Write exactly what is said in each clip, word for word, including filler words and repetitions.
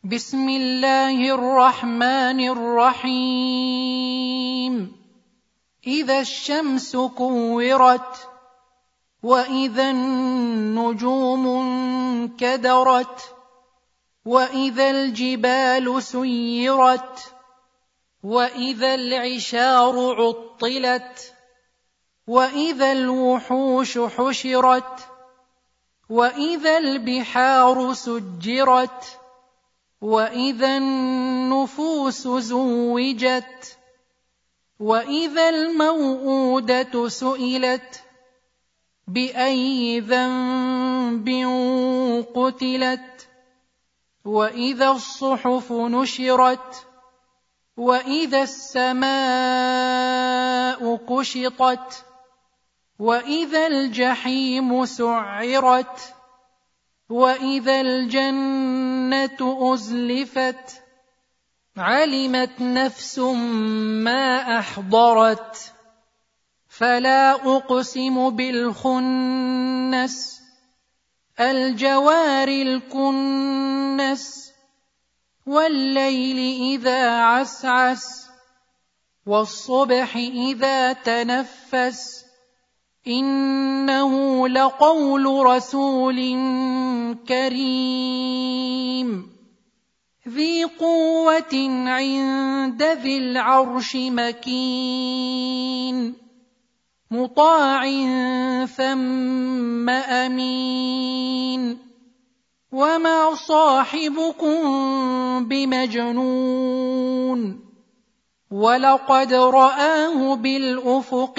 بسم الله الرحمن الرحيم إذا الشمس كورت وإذا النجوم انكدرت وإذا الجبال سيرت وإذا العشار عطلت وإذا الوحوش حشرت وإذا البحار سجرت وإذا النفوس زوجت وإذا الموءودة سئلت بأي ذنب قتلت وإذا الصحف نشرت وإذا السماء كشطت وإذا الجحيم سعرت وإذا الجنة أزلفت علمت نفس ما أحضرت فلا أقسم بالخنس الجوار الكنس والليل إذا عسعس والصبح إذا تنفس إنه لقول رسول كريم ذي قوة عند ذي العرش مكين مطاع ثم أمين وما صاحبكم بمجنون ولقد رآه بالأفق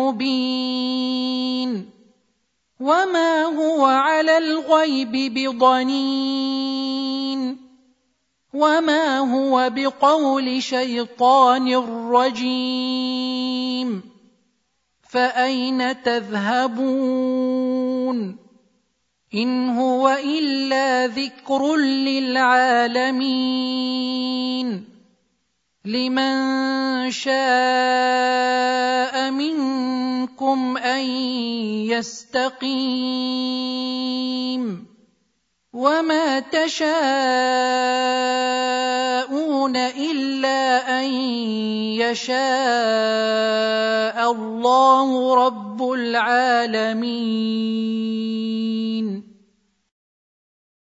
المبين وما هو على الغيب بضنين وما هو بقول شيطان رجيم فأين تذهبون إن هو إلا ذكر للعالمين لمن شاء منكم أن يستقيم وما تشاءون إلا أن يشاء الله رب العالمين.